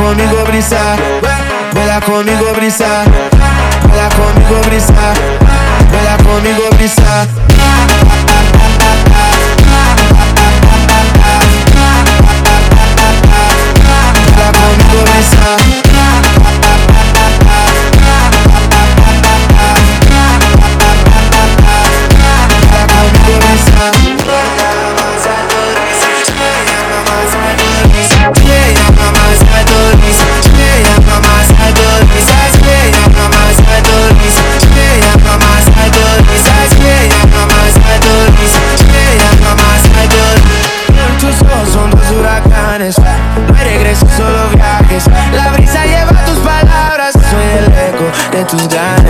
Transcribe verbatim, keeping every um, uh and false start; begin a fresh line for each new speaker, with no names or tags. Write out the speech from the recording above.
conmigo brisa, vuela conmigo brisa, vuela conmigo brisa, vuela conmigo brisa. Vuela conmigo brisa. No hay regreso, solo viajes. La brisa lleva tus palabras, soy el eco de tus ganas.